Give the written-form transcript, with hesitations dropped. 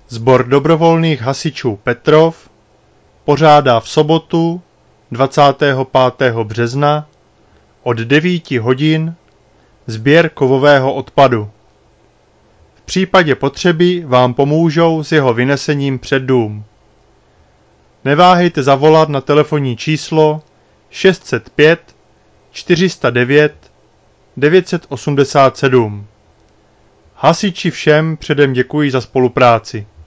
Sbor dobrovolných hasičů Petrov pořádá v sobotu 25. března od 9 hodin sběr kovového odpadu. V případě potřeby vám pomůžou s jeho vynesením před dům. Neváhejte zavolat na telefonní číslo 605 409 987. Hasiči všem předem děkují za spolupráci.